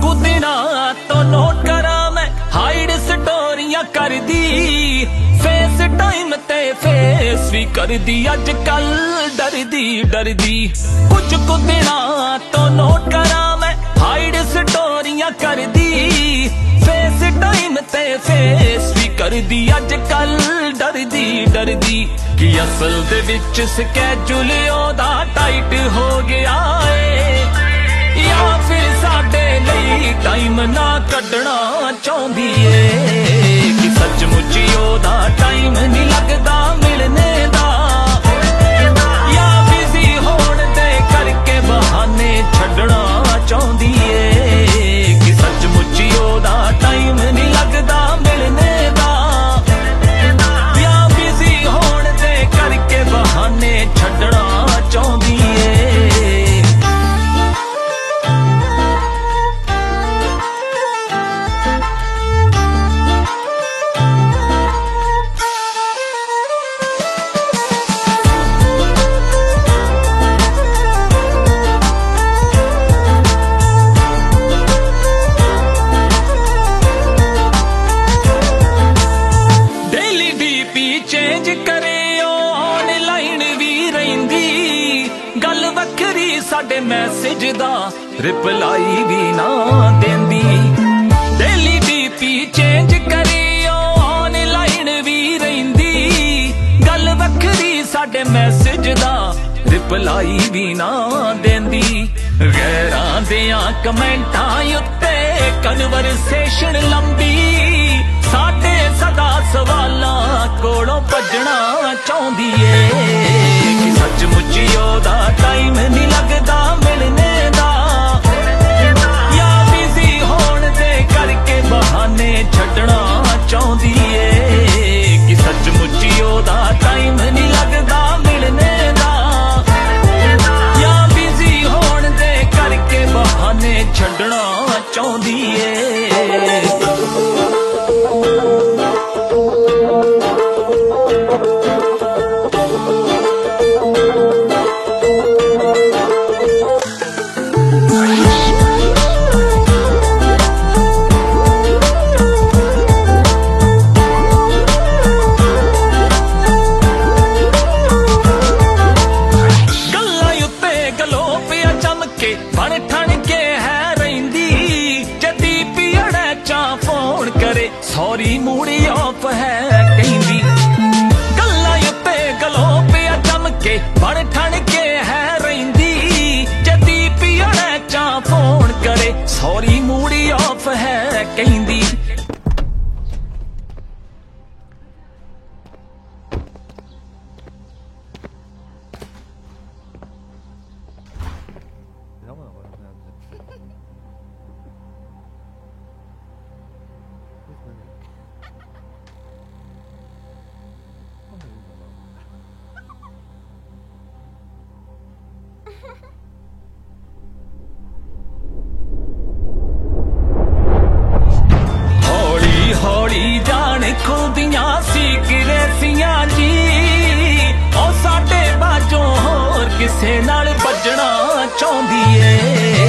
ਕੁ ਦਿਨਾਂ ਤੋਂ ਨੋਟ ਕਰਾਂ ਮੈਂ ਹਾਈਡ ਸਟੋਰੀਆਂ ਕਰਦੀ ਫੇਸ ਟਾਈਮ ਤੇ ਫੇਸ ਵੀ ਕਰਦੀ ਅੱਜ ਕੱਲ ਡਰਦੀ ਕੁਝ ਕੁ ਦਿਨਾਂ ਤੋਂ ਨੋਟ ਕਰਾਂ ਮੈਂ ਹਾਈਡ ਸਟੋਰੀਆਂ ਕਰਦੀ ਫੇਸ ਟਾਈਮ ਤੇ ਫੇਸ ਵੀ ਕਰਦੀ ਅੱਜ ਕੱਲ ਡਰਦੀ ਕਿ ਅਸਲ ਦੇ ਵਿੱਚ ਸਕੈਜੂਲ ਉਹਦਾ ਟਾਈਟ ਹੋ ਗਿਆ ਏ ਜਾਂ ਫਿਰ ਸਾਡੇ ਲਈ ਟਾਈਮ ਨਾ ਕੱਢਣਾ ਚਾਹੁੰਦੀ ਏ ਕਿ ਸੱਚਮੁੱਚ ਉਹਦਾ ਟਾਈਮ ਨਹੀਂ ਲੱਗਦਾ ਮਿਲਣੇ ਦਾ ਜਾਂ ਬਿਜ਼ੀ ਹੋਣ ਦੇ ਕਰਕੇ ਬਹਾਨੇ ਛੱਡਣਾ ਚਾਹੁੰਦੀ ਏ ਕਿ ਸੱਚਮੁੱਚ ਉਹਦਾ ਟਾਈਮ ਨਹੀਂ ਲੱਗਦਾ ਮਿਲਣੇ ਦਾ ਜਾਂ ਬਿਜ਼ੀ ਹੋਣ ਦੇ ਕਰਕੇ ਬਹਾਨੇ ਛੱਡਣਾ ਚਾਹੁੰਦੀ ਏ ਸਾਡੇ ਮੈਸੇਜ ਦਾ ਰਿਪਲਾਈ ਵੀ ਨਾ ਦਿੰਦੀ ਡੇਲੀ ਡੀਪੀ ਚੇਂਜ ਕਰੀ ਆਨਲਾਈਨ ਵੀ ਰਹਿੰਦੀ ਗੱਲ ਵੱਖਰੀ ਸਾਡੇ ਮੈਸੇਜ ਦਾ ਰਿਪਲਾਈ ਵੀ ਨਾ ਦਿੰਦੀ ਗੈਰਾਂ ਦਿਆਂ ਕਮੈਂਟਾਂ ਉੱਤੇ ਕਨਵਰਸੇਸ਼ਨ ਲੰਬੀ ਸਾਡੇ ਸਦਾ ਸਵਾਲਾਂ ਕੋਲੋਂ ਭੱਜਣਾ ਚਾਹੁੰਦੀ ਏ ਕਿ ਸੱਚਮੁੱਚ ਉਹਦਾ ਟਾਈਮ ਨਹੀਂ ਲੱਗਦਾ ਮਿਲਣੇ ਦਾ ਜਾਂ ਬਿਜ਼ੀ ਹੋਣ ਦੇ ਕਰਕੇ ਬਹਾਨੇ ਛੱਡਣਾ ਚਾਹੁੰਦੀ ਏ ਕਿ ਸੱਚਮੁੱਚ ਉਹਦਾ ਟਾਈਮ ਨਹੀਂ ਲੱਗਦਾ ਮਿਲਣੇ ਦਾ ਜਾਂ ਬਿਜ਼ੀ ਹੋਣ ਦੇ ਕਰਕੇ ਬਹਾਨੇ ਛੱਡਣਾ ਚਾਹੁੰਦੀ ਏ ਸੌਰੀ ਮੂਡ ਆਫ ਹੈ ਕਹਿੰਦੀ ਗੱਲਾਂ ਉੱਤੇ ਗਲੋ ਪਿਆ ਚਮਕੇ ਬਣ ਠਣ ਕੇ ਹੈ ਰਹਿੰਦੀ ਜਦੀ ਪੀਣਾ ਚਾਹ ਫੋਨ ਕਰੇ ਸੌਰੀ ਮੂਡ ਆਫ ਹੈ ਕਹਿੰਦੀ ਹੌਲੀ ਜਾਣ ਖੁਦੀਆਂ ਸੀਕਰੇਸੀਆਂ ਜੀ ਉਹ ਸਾਡੇ ਬਾਝੋਂ ਹੋਰ ਕਿਸੇ ਨਾਲ ਭੱਜਣਾ ਚਾਹੁੰਦੀ ਏ